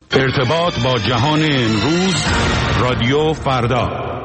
ارتباط با جهان امروز، رادیو فردا.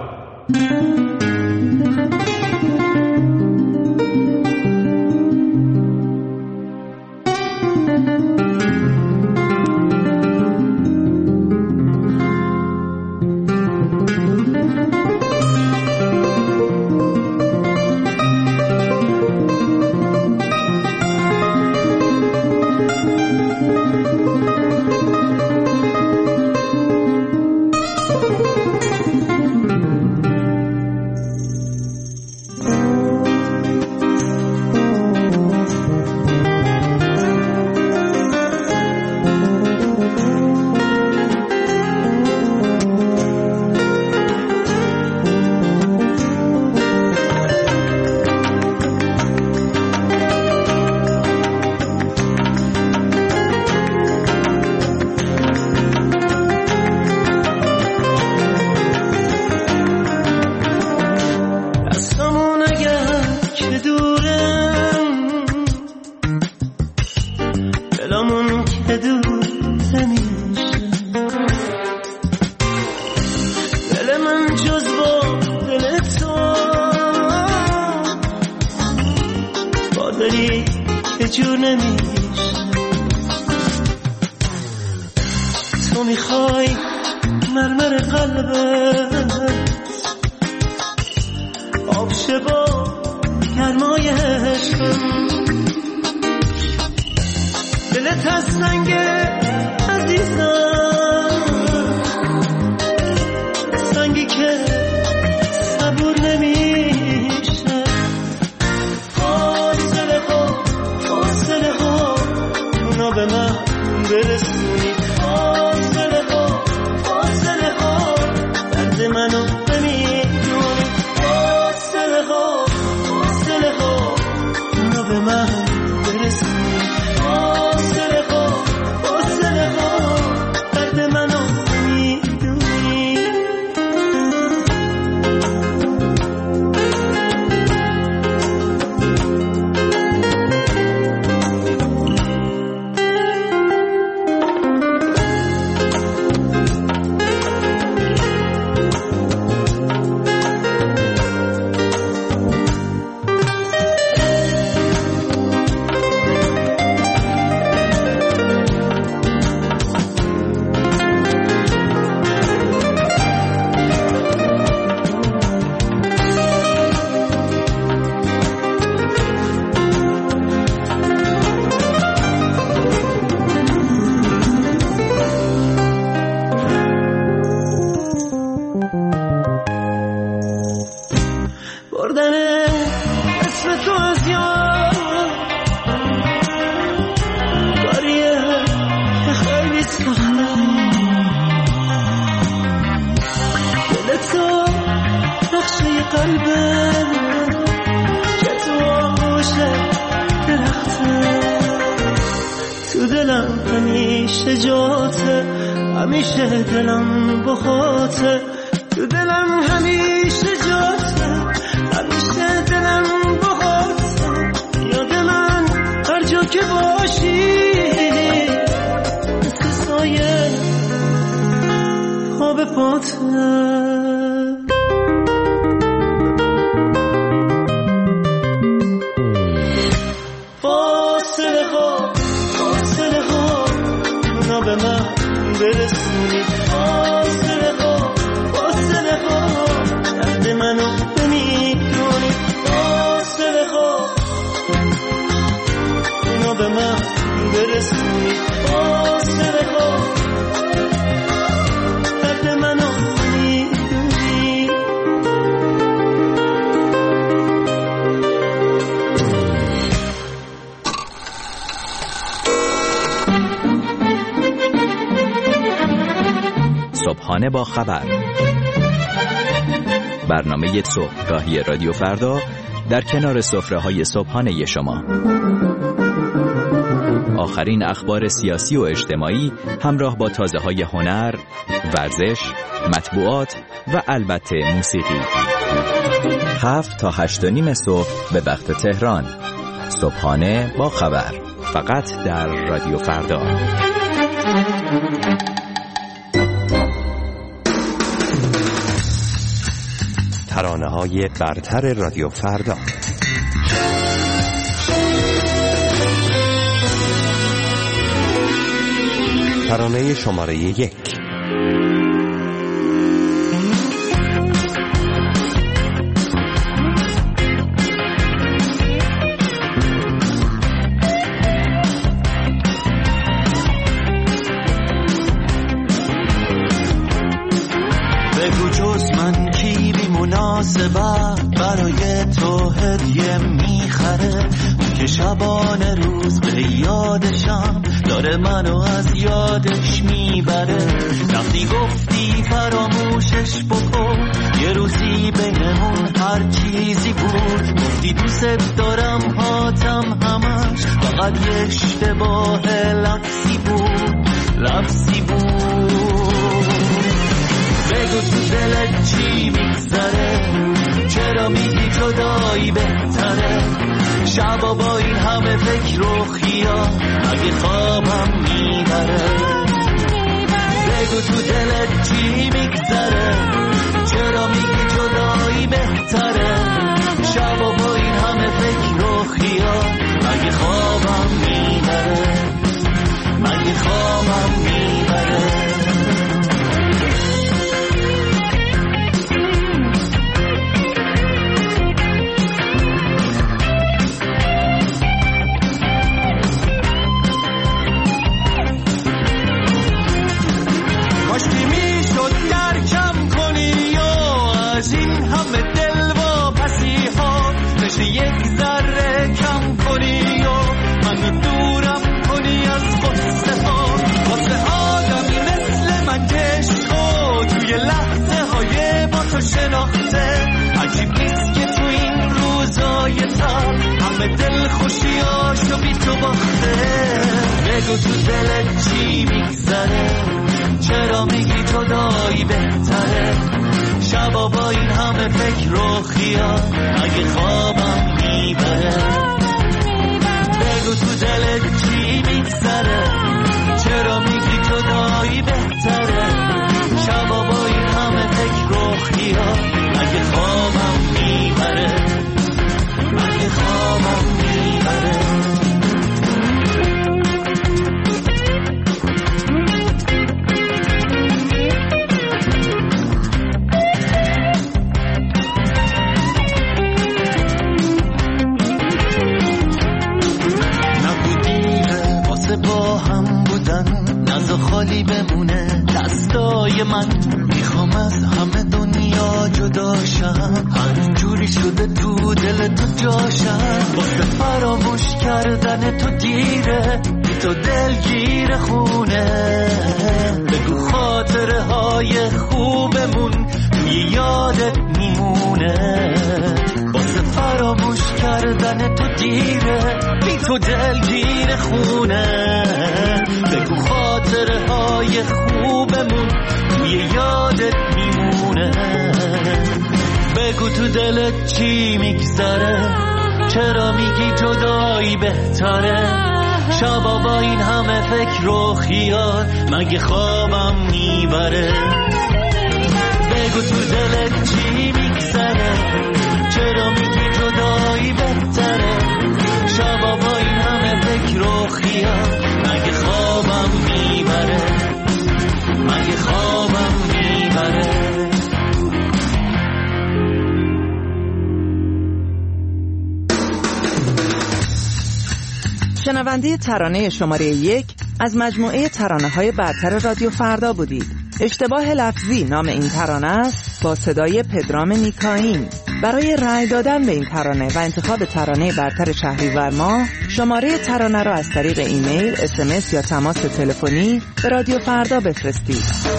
تو میخوای مرمر قلبت آب شه با گرمای عشقم، دلت از سنگ عزیزم، سنگی که صبور نمیشه. فاصله ها اونا به من برسونی، فاصله ها درد منو نمیدونی، فاصله ها اونا به من برسونی، فاصله ها درد منو نمیدونی. همیشه جاته، همیشه دلم بخاطه، تو دلم همیشه جاته، همیشه دلم بخاطه. یاد من هر جا که باشی مثل سایه خواب پاته. به من برسونی، فاصله ها درد منو نمیدونی، فاصله ها اینو به من برسونی، فاصله ها درد منو نمیدونی. صبحانه با خبر، برنامه صبحگاهی رادیو فردا در کنار سفره‌های صبحانه شما. آخرین اخبار سیاسی و اجتماعی همراه با تازه‌های هنر، ورزش، مطبوعات و البته موسیقی. 7 تا 8:30 صبح به وقت تهران. صبحانه با خبر، فقط در رادیو فردا. ترانه‌های برتر رادیو فردا. ترانه شماره 1. بگو جز من کی بی مناسبه برای تو هدیه میخره، که شبانه روز به یادشم داره منو از یادش میبره. وقتی گفتی فراموشش بکن، یه روزی بینمون هر چیزی بود. گفتی دوست دارم هاتم همش فقط یه اشتباه لفظی بود. بگو تو دلت چی میگذره، چرا میگی جدایی بهتره؟ شبا با این همه فکر و خیال مگه خوابم میبره؟ بگو تو دلت چی میگذره، چرا میگی جدایی بهتره؟ شبا با این همه فکر و خیال مگه خوابم میبره؟ مگه خوابم میبره؟ یک ذره کم کنی و منو دورم کنی از قصه ها. واسه آدمی مثل من کشو توی لحظه های با تو شناخته، عجیب نیست که تو این روزای تر همه دل خوشیاشو بی تو باخته. بگو تو دلت چی میگذره، چرا میگی جدایی بهتره؟ شبا با این همه فکر و خیال مگه خوابم میبره؟ بگو تو دلت چی میگذره، چرا میگی جدایی بهتره؟ شبا با این همه فکر و خیال مگه خوابم میبره؟ مگه خوابم میبره؟ خالی بمونه دستای من، میخوام از همه دنیا جداشم، هر جوری شده تو دل تو جاشم. واسه فراموش کردن تو دیره، بی تو دلگیر خونه. بگو خاطره های خوبمون توی یادت میمونه. واسه فراموش کردن تو دیره، بی تو دلگیر خونه. بگو خاطره های خوبمون توی یادت میمونه. بگو تو دلت چی میگذره، چرا میگی جدایی بهتره؟ شبا با این همه فکر و خیال مگه خوابم میبره؟ بگو تو دلت چی میگذره، چرا میگی جدایی بهتره؟ شبا با این همه فکر و خیال مگه خوابم میبره؟ مگه خوابم میبره؟ شنونده ترانه شماره 1 از مجموعه ترانه‌های برتر رادیو فردا بودید. اشتباه لفظی نام این ترانه است، با صدای پدرام نیکاین. برای رأی دادن به این ترانه و انتخاب ترانه برتر شهریور ماه، شماره ترانه را از طریق ایمیل، SMS یا تماس تلفنی به رادیو فردا بفرستید.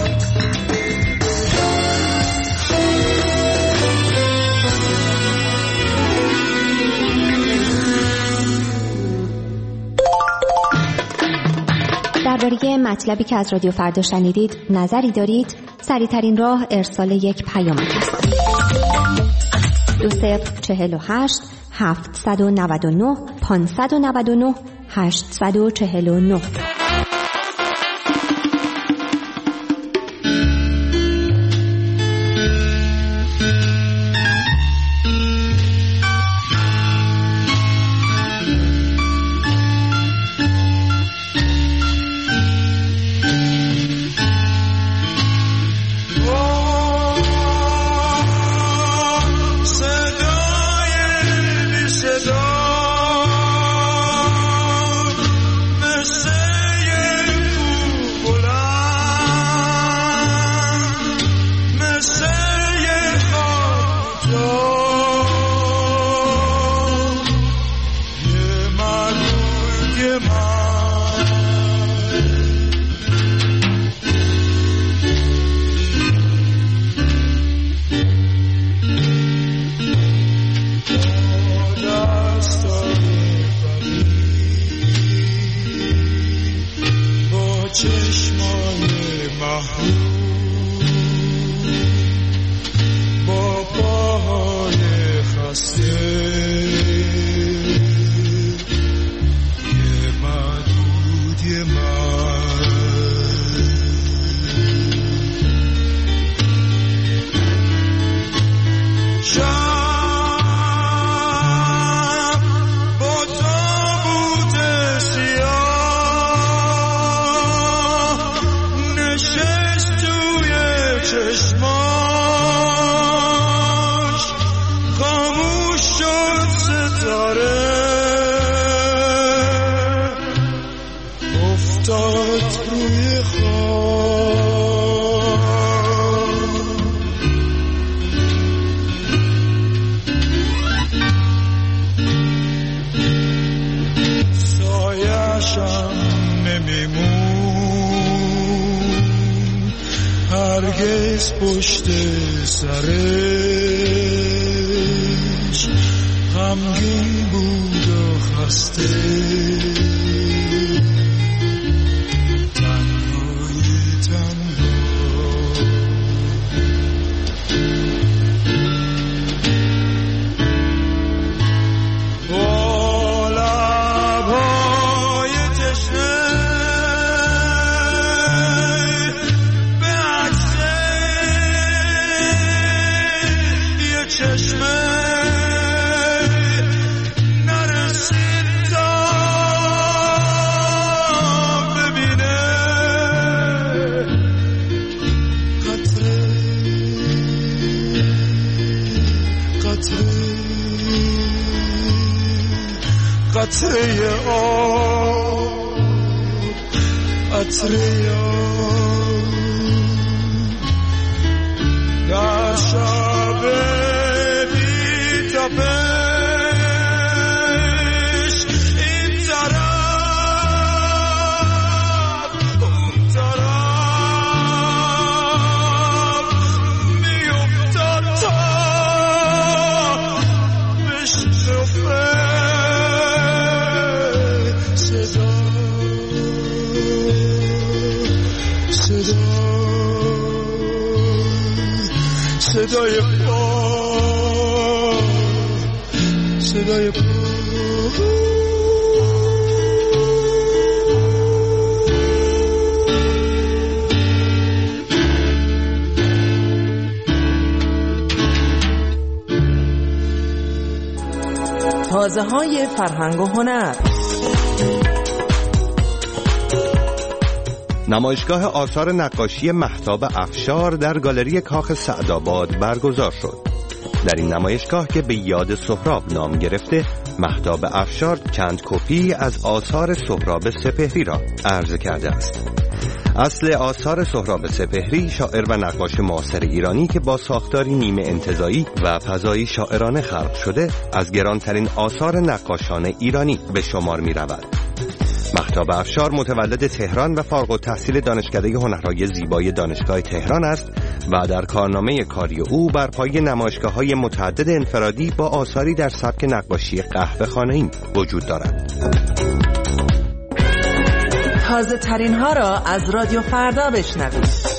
درباره مطلبی که از رادیو فردا شنیدید نظری دارید؟ سریع‌ترین راه ارسال یک پیامک است. 2048 799 599 849. محروم با پاهای خسته یه معدود یه هرگز پشت سرش غمگین بود و خسته تنهای با لبهای تشنه چشمه نرسید تا ببینه قطره قطره قطره آب قطره آب در شب تپش این طرف اون طرف میافتاد تا بشکفه صدای صدای تازه‌های فرهنگ و هنر. نمایشگاه آثار نقاشی مهتاب افشار در گالری کاخ سعدآباد برگزار شد. در این نمایشگاه که به یاد سهراب نام گرفته، مهتاب افشار چند کپی از آثار سهراب سپهری را عرضه کرده است. اصل آثار سهراب سپهری شاعر و نقاش معاصر ایرانی که با ساختاری نیمه انتزاعی و فضایی شاعرانه خلق شده، از گرانترین آثار نقاشان ایرانی به شمار می رود. مهتاب افشار متولد تهران و فارغ التحصیل دانشکده هنرهای زیبای دانشگاه تهران است و در کارنامه کاری او بر پایه نمایشگاه‌های متعدد انفرادی با آثاری در سبک نقاشی قهوه‌خانه‌ای وجود دارد. تازه ترین ها را از رادیو فردا بشنوید.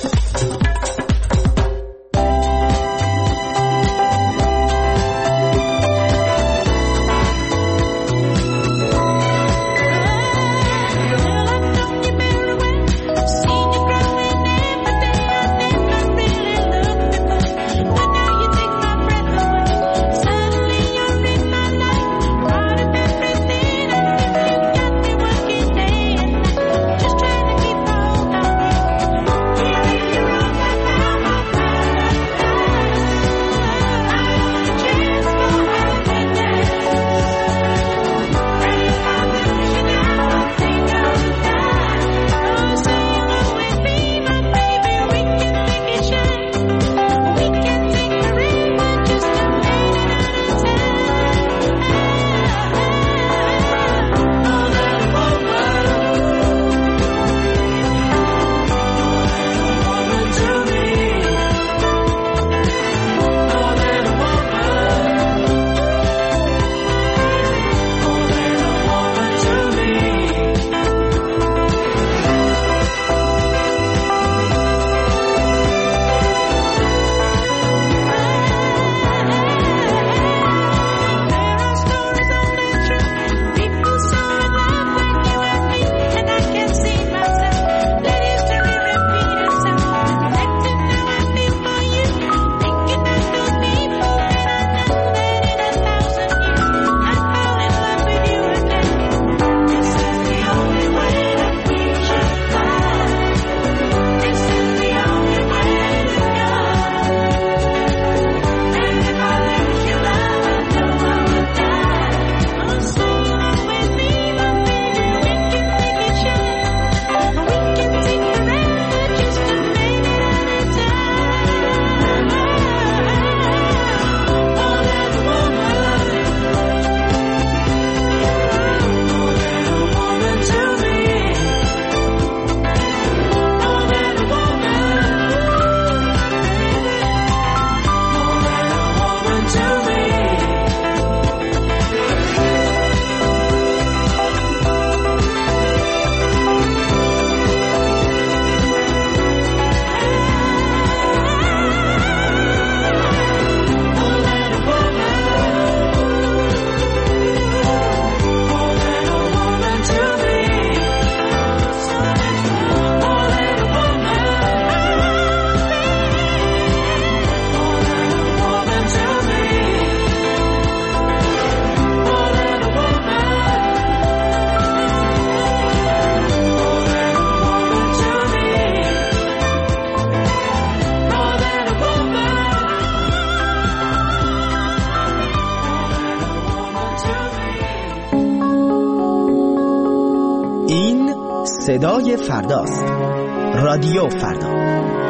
صدای فرداست. رادیو فردا.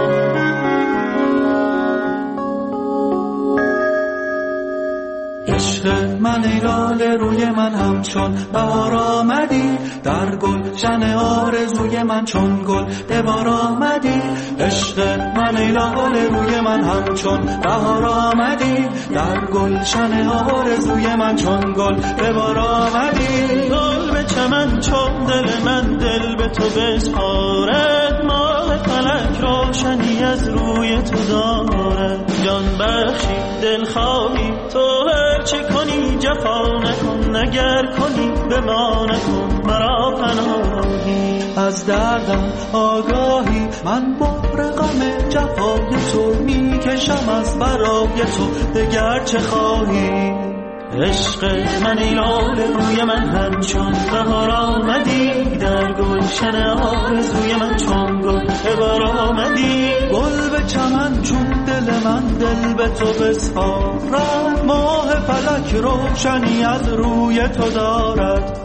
عشق من ای لاله روی من همچون بهار آمدی، در گلشن آرزوی من چون گل به بار آمدی. عشق من ای لاله روی من همچون بهار آمدی، در گلشن آرزوی من چون گل به بار آمدی. گل به چمن چون دل من دل به تو بسپارد، ماه فلک روشنی از روی تو دارد. جان بخشی دل خواهی تو هر چه کنی جفا نکن، اگر کنی به ما نکن مرا پناهی. از دردم آگاهی من بار غم جفای تو میکشم از برای تو دگر چه خواهی. عشق من ای لاله روی من همچون بهار آمدی، در گلشن آرزوی من چون گل به بار آمدی. گل به چمن چون دل من دل به تو بسپارد، ماه فلک روشنی از روی تو دارد.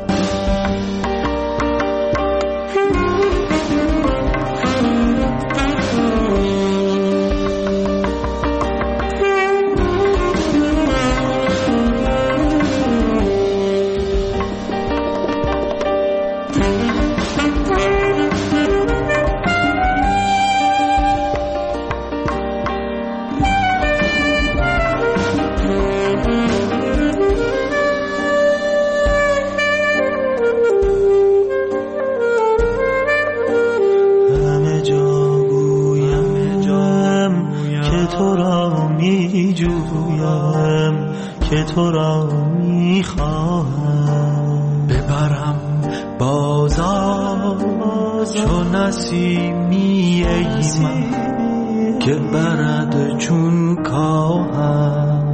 تو را میخواهم ببرم بازار چون نسیمی ای من که برد چون کاهم.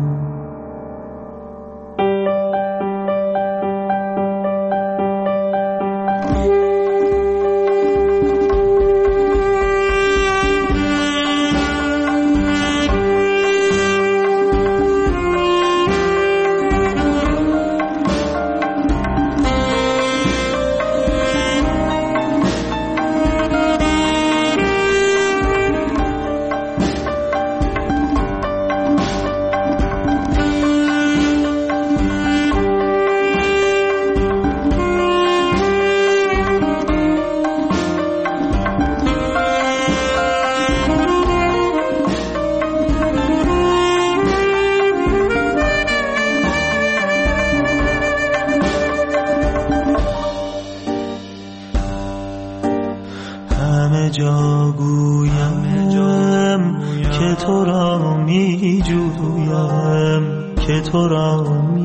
تو را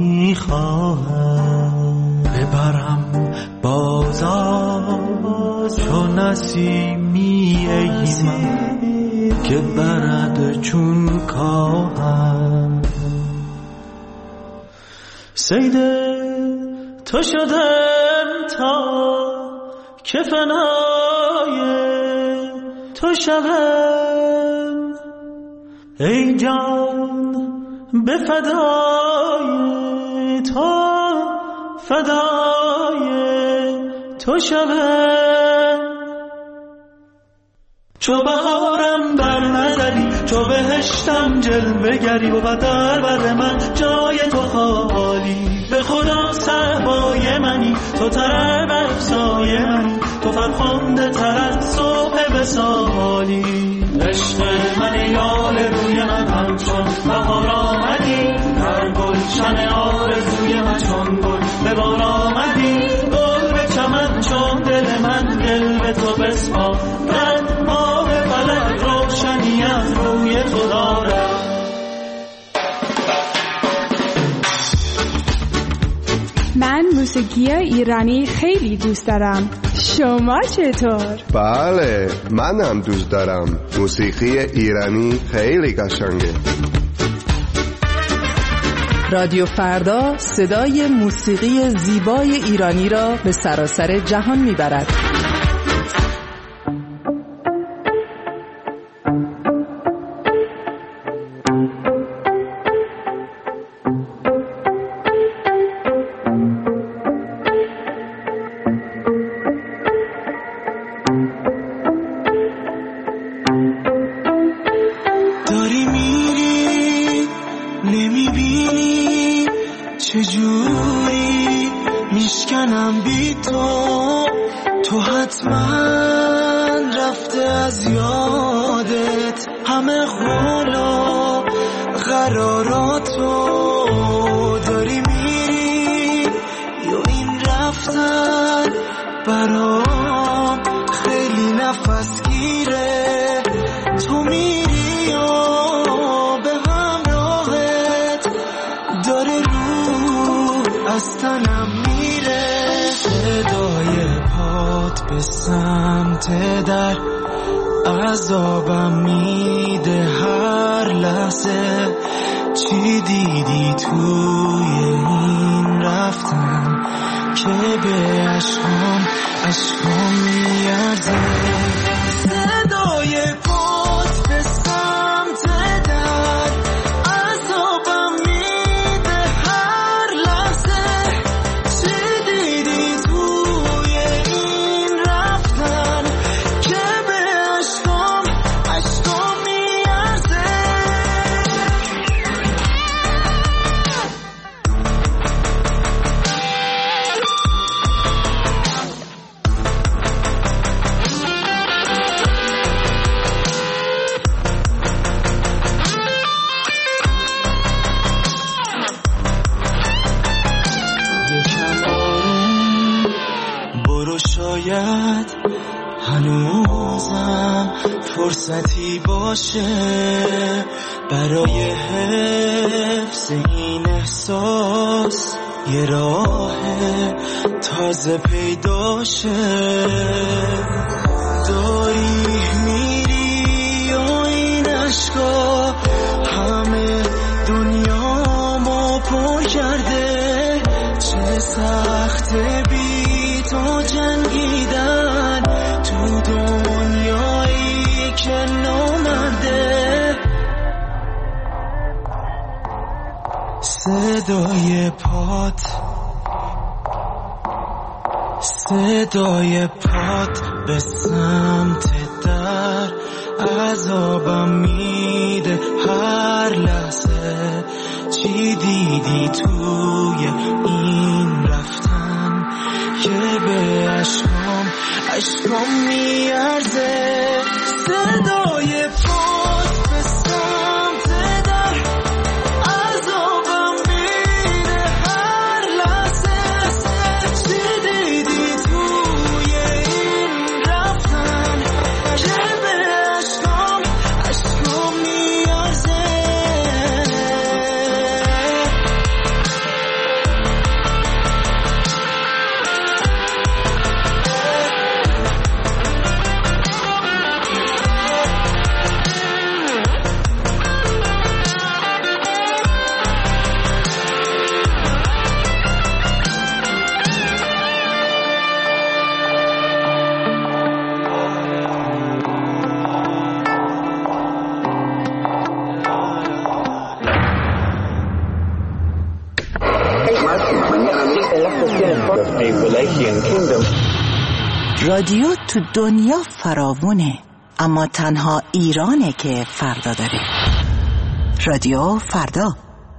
میخواهم ببرم بازار چون نسیمی ای من که برد چون کاهم. صید تو شدم تا که فنای تو شوم ای جان به فدای تو شوم. چو بهارم بر نظری چو بهشتم جلوه گری و در بر من جای تو خالی. به خدا صحبای منی تو طرب افسای منی تو فرخنده تر از صبح وصالی. عشق من یال روی من همچون بهار آمدی، در گلشن آرزوی من چون گل به بار آمدی. گل به چمن چون دل من دل به تو بسپارد، ماه فلک روشنی از روی تو دارد. من موسیقی ایرانی خیلی دوست دارم. شما چطور؟ بله منم دوست دارم. موسیقی ایرانی خیلی قشنگه. رادیو فردا صدای موسیقی زیبای ایرانی را به سراسر جهان میبرد. تو حتما رفته از یادت همه قول و قراراتو داری میری یا این رفتن برام خیلی نفس گیره تو میری و به همراهت داره رو از تنم میره صدای پات به سمت در عذابم میده هر لحظه چی دیدی توی این رفتن که به عشقام میارزه صدای پات به سمت در عذابم میده هر لحظه چی دیدی توی این رفتن که به عشقام میارزه شاید هنوزم فرصتی باشه برای حفظ این احساس یه راه تازه پیدا شه داری میری و این عشقا همه دنیامو پر کرده چه سخته تو جنگیدن تو دنیایی که نامرده صدای پات به سمت در عذابم میده هر لحظه چی دیدی توی این رفتن که به عشقام میارزه صدای پات به سمت در عذابم میده هر لحظه چی دیدی توی این رفتن که به عشقام میارزه رادیو تو دنیا فراوونه اما تنها ایرانه که فردا داره. رادیو فردا.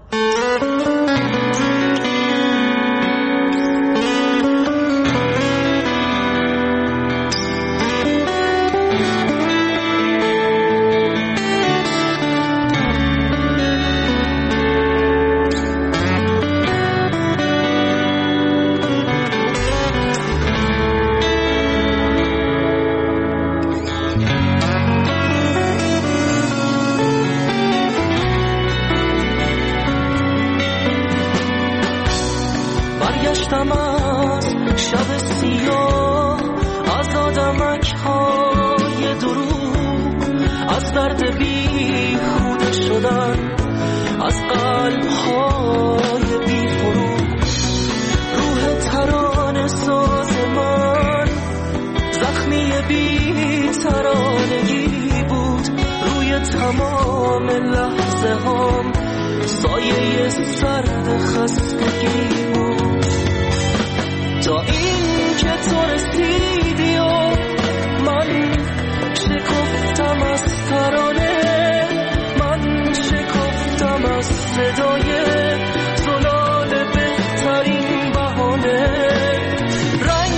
برگشتم از شب سیاه از آدمک‌های دروغ از درد بی خود شدن از قلب‌های بی فروغ روح ترانه ساز من زخمی بی ترانگی بود روی تمام لحظه هم سایه سرد خستگی بود تا این که تو رسیدی و من شکفتم از ترانه من شکفتم از صدای زلال بهترین بهانه رنگ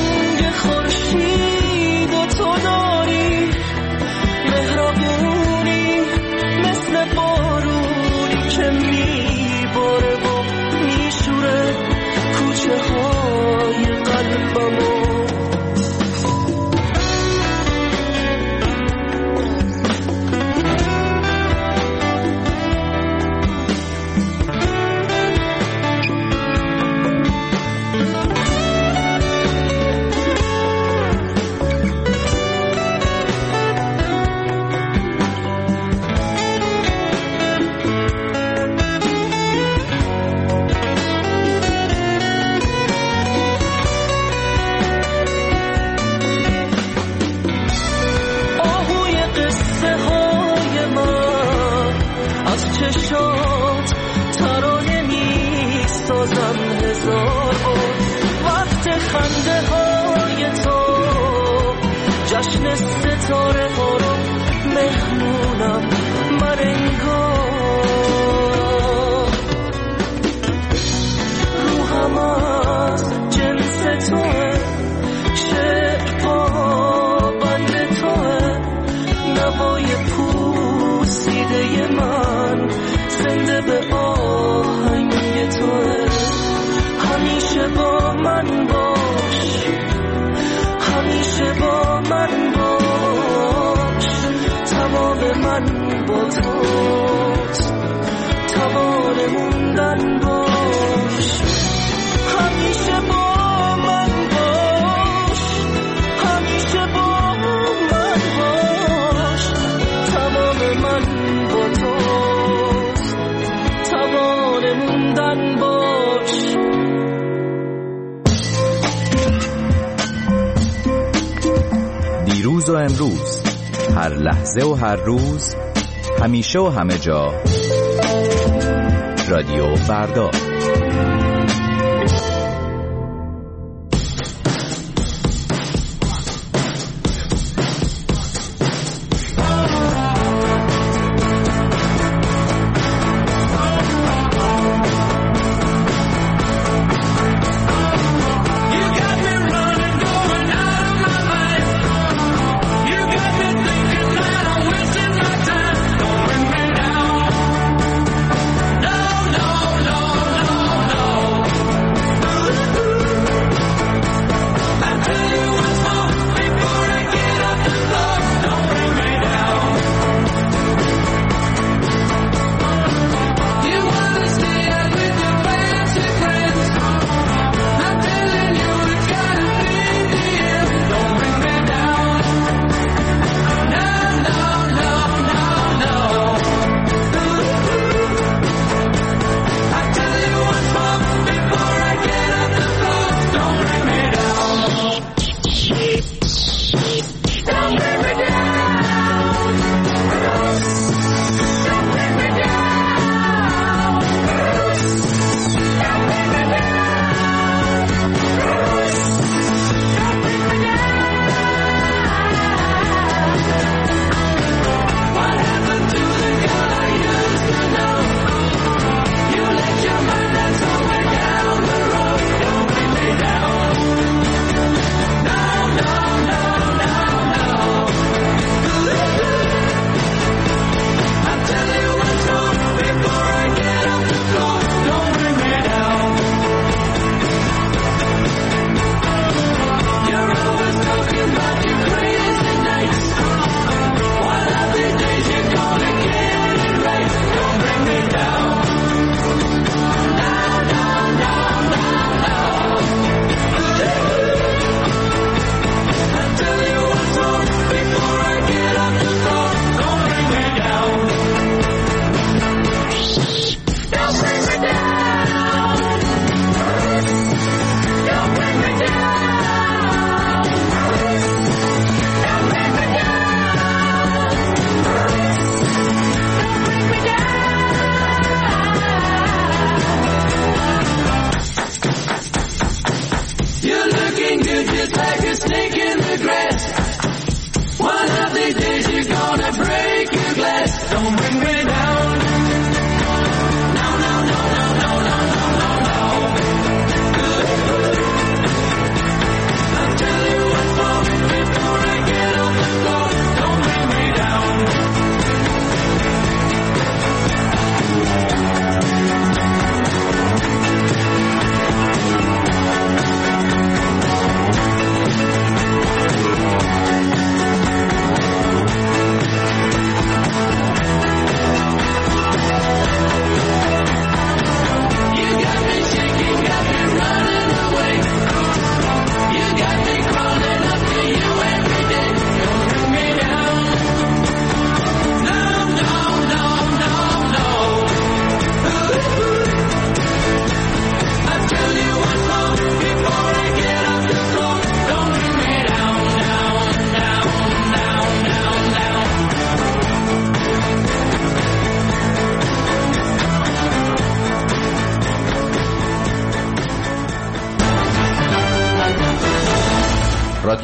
بازم هزار بار وقت خنده های تو جشن ستاره ها رو مهمونم من انگار روحم از جنس توه شعر پابند توه نوای پوسیده من زنده به آهنگ توه همیشه با من باش همیشه با من باش تمام من با توست توان موندن باش همیشه با من باش همیشه با من باش تمام من با توست توان موندن باش دیروز و امروز هر لحظه و هر روز همیشه و همه جا رادیو فردا No,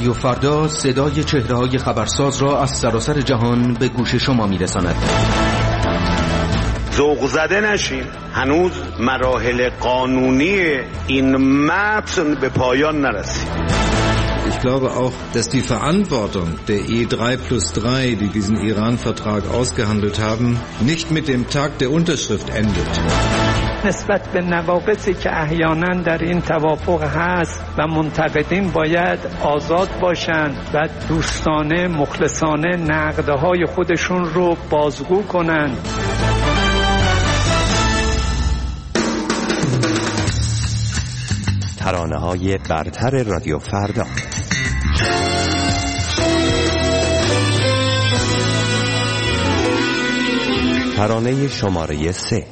رادیو فردا صدای چهره‌های خبرساز را از سراسر جهان به گوش شما می‌رساند. ذوق زده نشین، هنوز مراحل قانونی این متن به پایان نرسید. Ich glaube auch, dass die Verantwortung der E3+3, die diesen Iran-Vertrag ausgehandelt haben, nicht mit dem Tag der Unterschrift endet. نسبت به نواقصی که احیانا در این توافق هست و منتقدین باید آزاد باشند و دوستانه مخلصانه نقدهای خودشون رو بازگو کنند. ترانه‌های برتر رادیو فردا. ترانه شماره 3.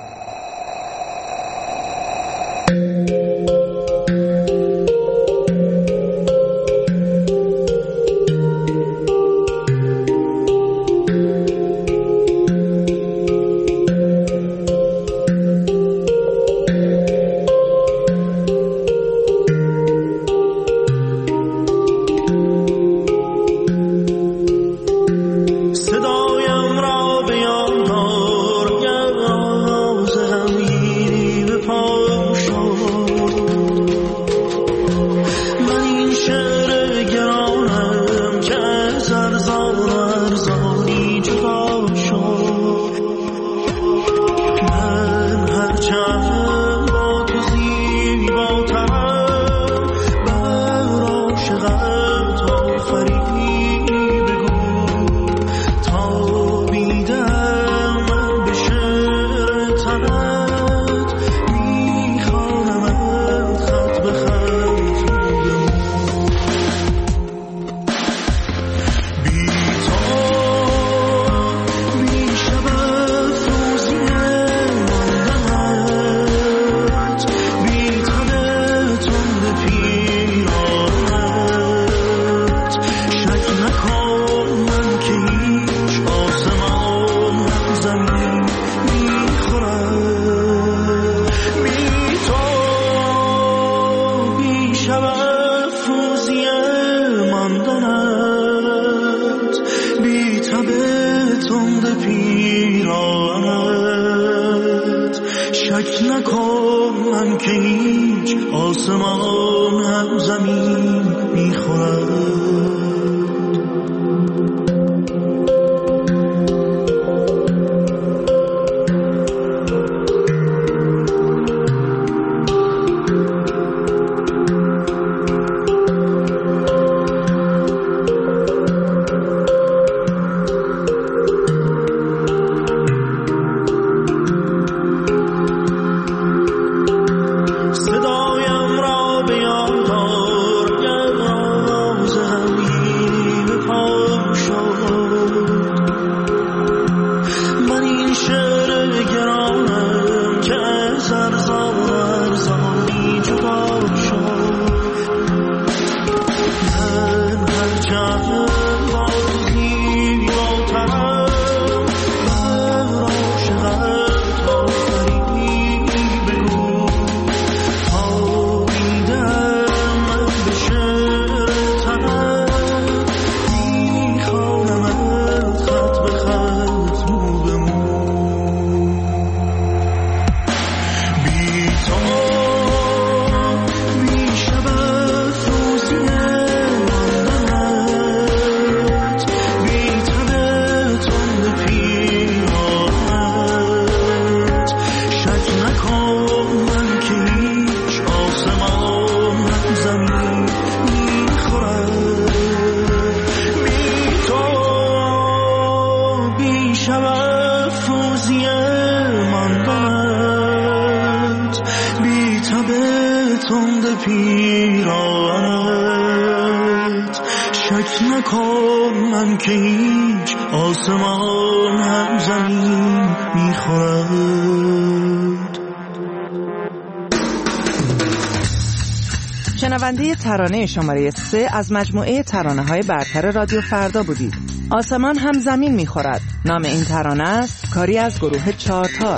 شنونده ترانه شماره 3 از مجموعه ترانه‌های برتر رادیو فردا بودید. آسمان هم زمین می‌خورد. نام این ترانه است کاری از گروه چارتار.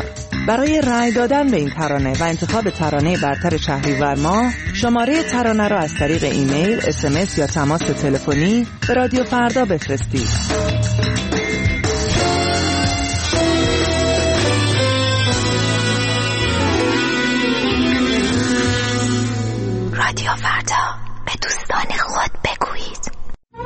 برای رأی دادن به این ترانه و انتخاب ترانه برتر شهریور ماه شماره ترانه را از طریق ایمیل، SMS یا تماس تلفنی به رادیو فردا بفرستید. رادیو فردا، به دوستان خود بگویید.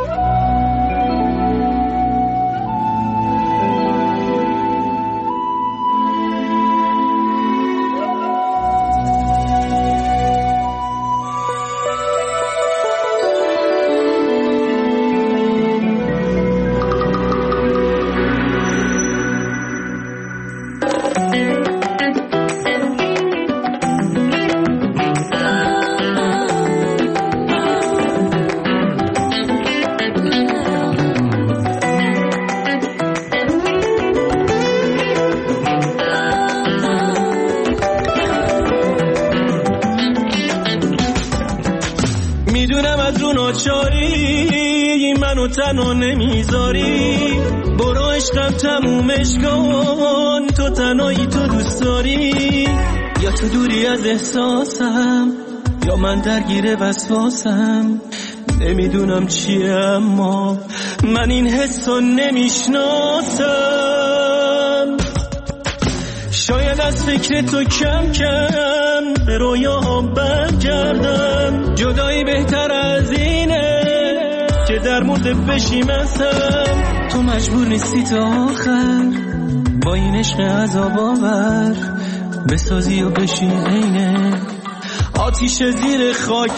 تنها نمیذاری، برو عشقم تمومش کن، تو تنهایی تو دوست داری، یا تو دوری از احساسم یا من درگیر وسواسم، نمیدونم چیه اما من این حسو نمیشناسم. شاید از فکر تو کم کم به رویاهم برگردم، جدایی بهتر از اینه که در مورد بشیمتم. تو مجبور نیستی تا آخر با این عشق عذاب آور بسازی و بشی عینه آتیش زیر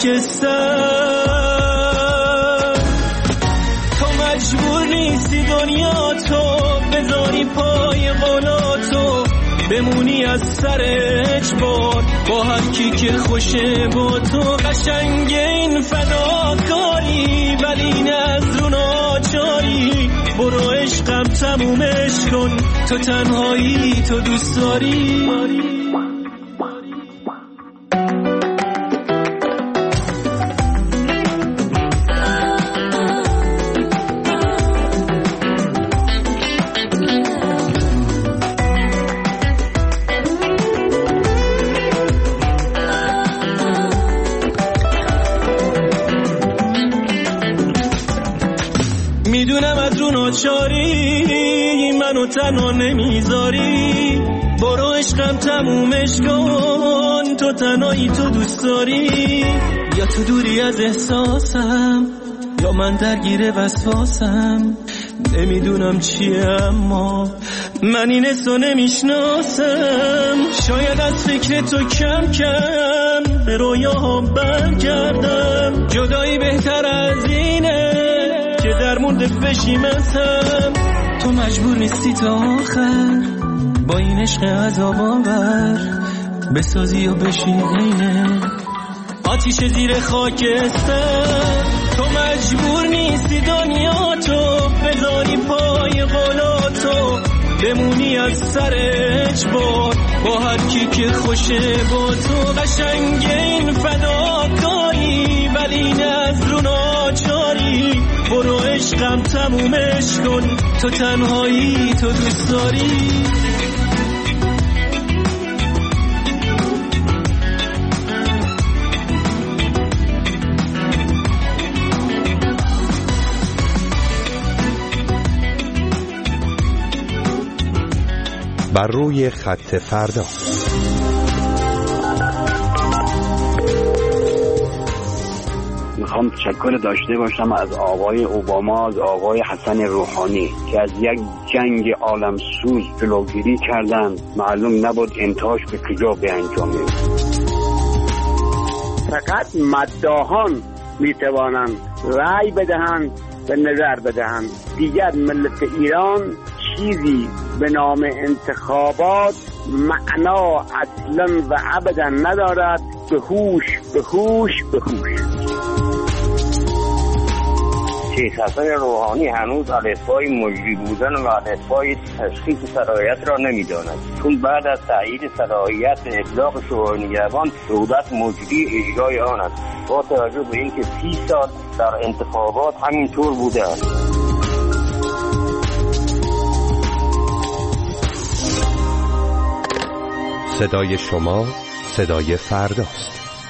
خاکستر. تو مجبور نیستی دنیا تو بذاری پای قولاتو، بمونی از سر اجبار با هر کی که خوشه با تو. قشنگ این فداکاری ولی نه از رو ناچاری، برو عشقم تمومش کن، تو تنهایی تو دوست داری. میدونم از رو ناچاری منو تنها نمیذاری، برو عشقم تمومش کن، تو تنهایی تو دوست داری، یا تو دوری از احساسم یا من درگیر وسواسم، نمیدونم چیه اما من این حسو نمیشناسم. شاید از فکر تو کم کم به رویاهم برگردم، جدایی بهتر از اینه که در مورد بشیمتم. تو مجبور نیستی تا آخر با این عشق عذاب آور بسازی و بشی عینه آتیش زیر خاکستر. تو مجبور نیستی دنیا تو بذاری پای قولاتو، بمونی از سر اجبار با هر کی که خوشه با تو. قشنگ این فداکاری ولی نه از رو ناچاری، برو عشقم تمومش کن، تو تنهایی تو دوست داری. بر روی خط فردا. میخوام تشکر داشته باشم از آقای اوباما، از آقای حسن روحانی که از یک جنگ عالم سوز جلوگیری کردن، معلوم نبود انتهاش به کجا به انجامید. فقط مداحان میتوانند رأی بدهند و نظر بدهند. دیگر ملت ایران چیزی به نام انتخابات معنا اصلا و ابدا ندارد. به هوش به هوش به هوش. شیخ حسن روحانی هنوز الفبای مجری بودن و الفبای تشخیص صلاحیت را نمی‌داند، چون بعد از تایید صلاحیت ابلاغ شورای نگهبان دولت مجری اجرای آن است، با توجه به اینکه 30 سال در انتخابات همینطور بوده است. صدای شما صدای فرداست.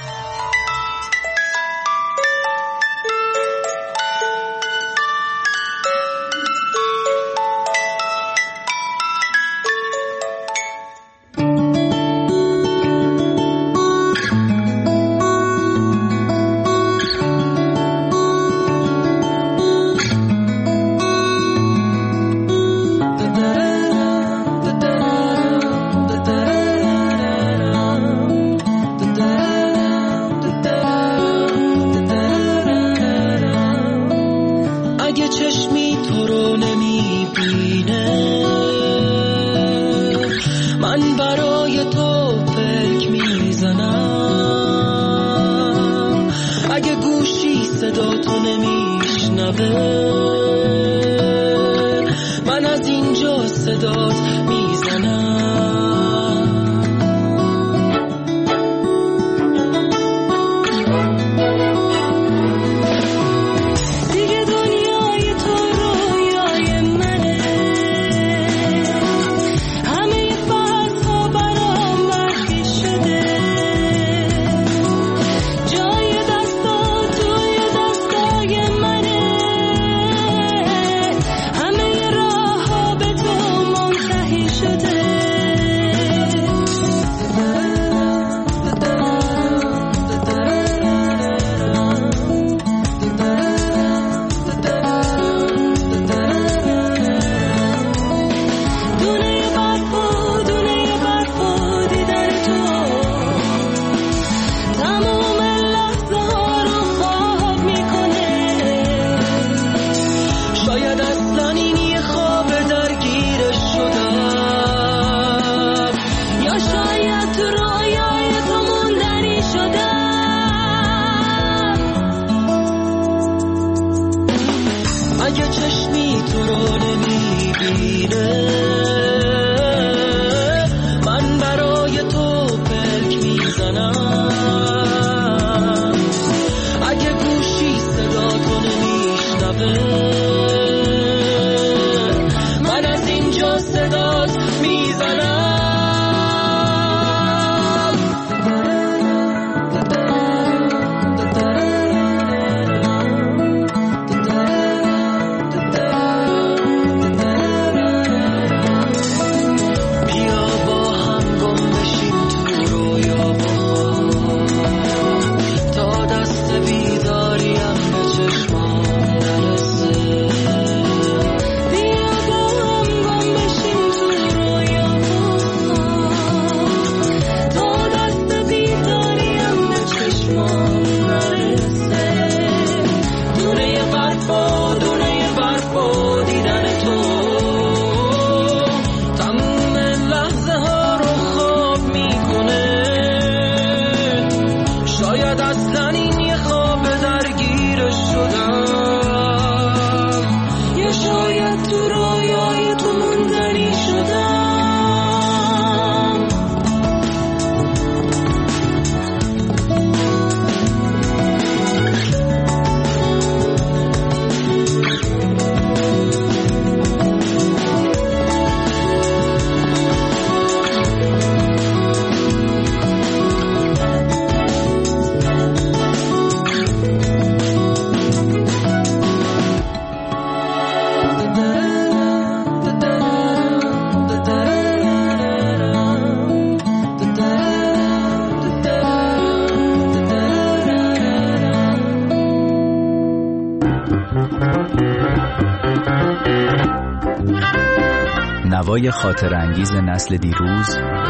نوای خاطرانگیز نسل دیروز،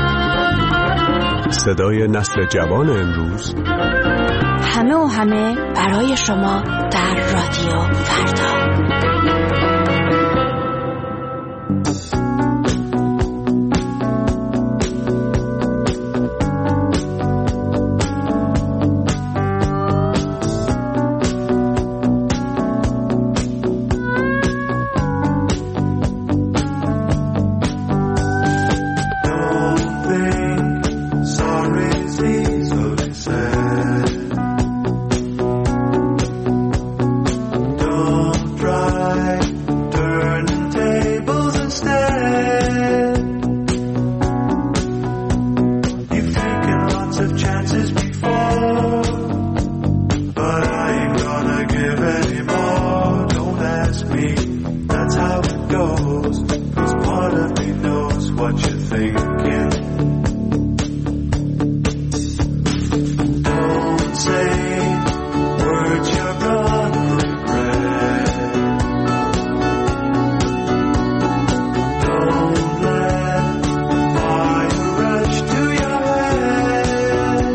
صدای نسل جوان امروز، همه برای شما در رادیو فردا. Try thinking. Don't say words you're gonna regret. Don't let fire rush to your head.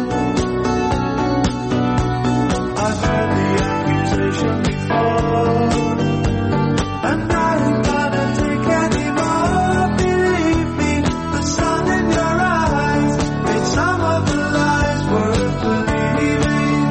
I've heard the accusation before, and I ain't gonna take any more. Believe me, the sun in your eyes made some of the lies worth believing.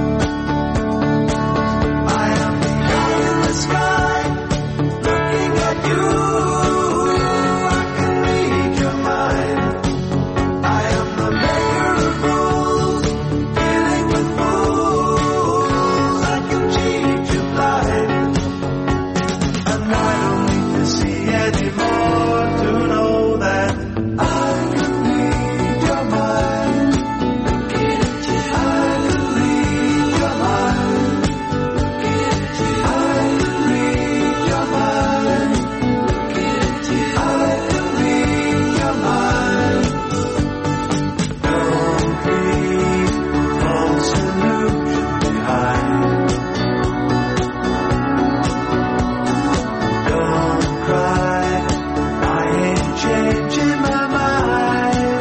I am the eye in the sky, looking at you. I can read your mind. I am the maker of rules, dealing with fools. I can cheat you blind, and I don't need to see anymore to know that I can read your mind. I can read your mind. I can read your mind. I can read your mind. Don't leave false illusion behind. Don't cry, I ain't changing my mind.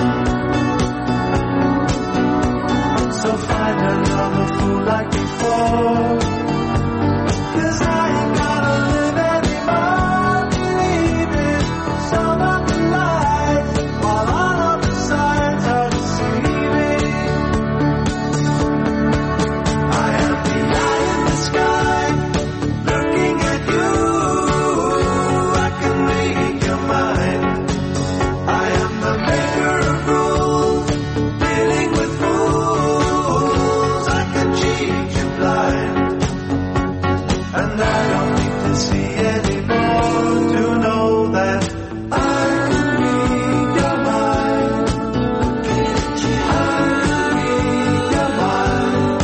So find another fool like before, 'cause I ain't gonna live anymore. Believing some of the lies, while all of the signs are deceiving. I am the eye in the sky, looking at you. I can read your mind. I am the maker of rules, dealing with fools. I can cheat you blind, and I don't need to see anymore to know that I can read your mind. I can read your mind.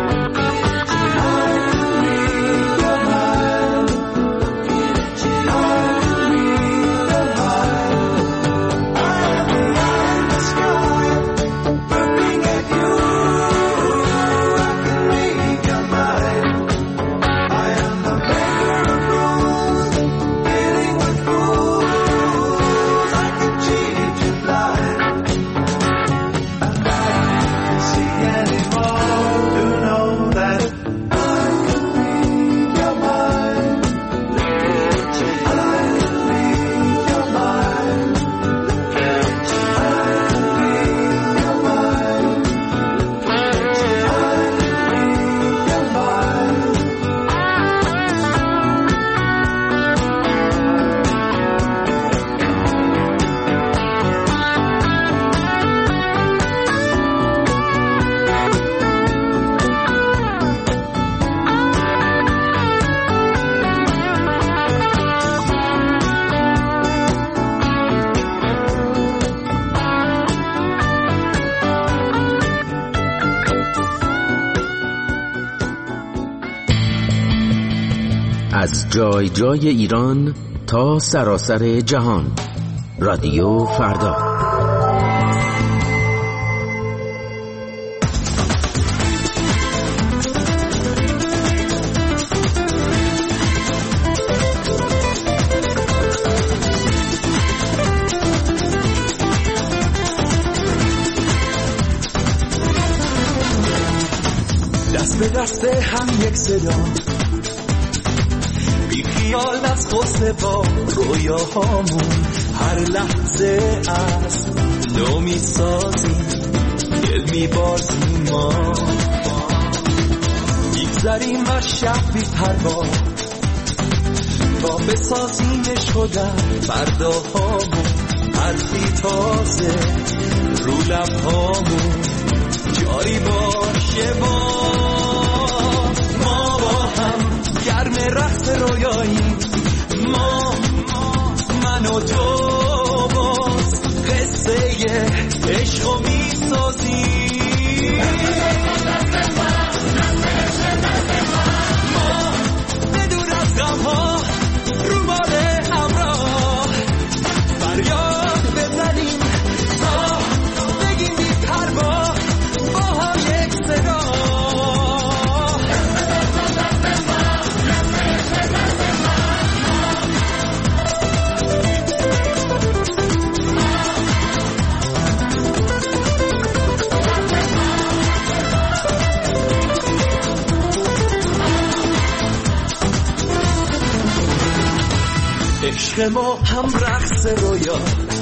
I can read your mind. I can read your mind. I am the eye in the sky, looking at you. I can read your mind. I am the maker of rules, dealing with fools. I can cheat you blind, and I don't need to see anymore to know that I can read your mind. I can read your mind. I can read your mind. I از جای جای ایران تا سراسر جهان، رادیو فردا. دست به دست هم یک صدا، بی خیال از غصه با رویاهامون هر لحظه از نو میسازیم، دل میبازیم ما، میگذریم از شب بی پروا تا بسازیمش خودم فرداهامون، حرفی تازه رو لبهامون جاری باشه باز. ما با هم گرم رقص رویایی، ما من و تو باز قصه عشقو میسازیم. ما بدون از غمها رو بال همراه فریاد بزنیم ما هم رقص رویا،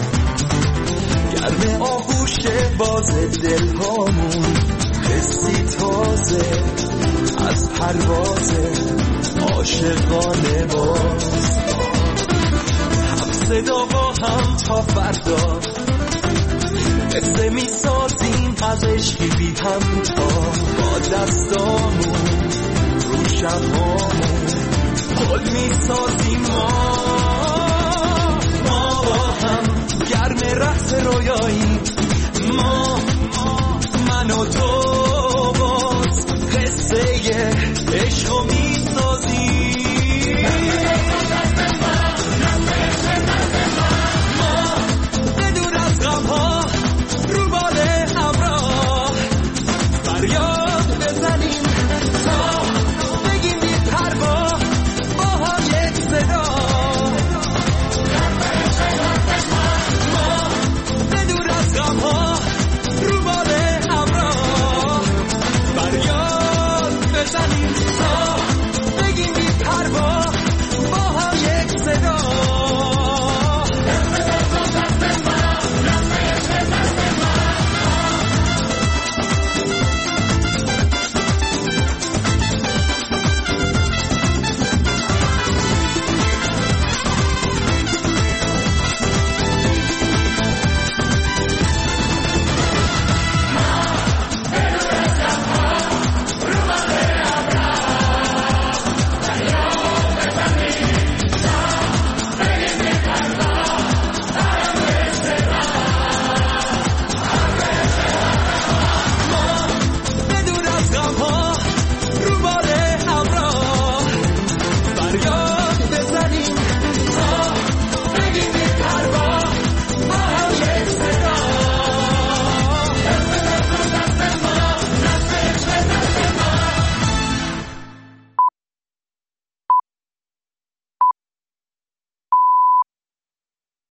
گرم آغوش باز دلهامون، حسی تازه از پرواز عاشقانه باز، هم صدا با هم تا فردا، قصه می سازیم از عشقی بی همتا، با دستامون رو شبهامون پل می سازیم ما.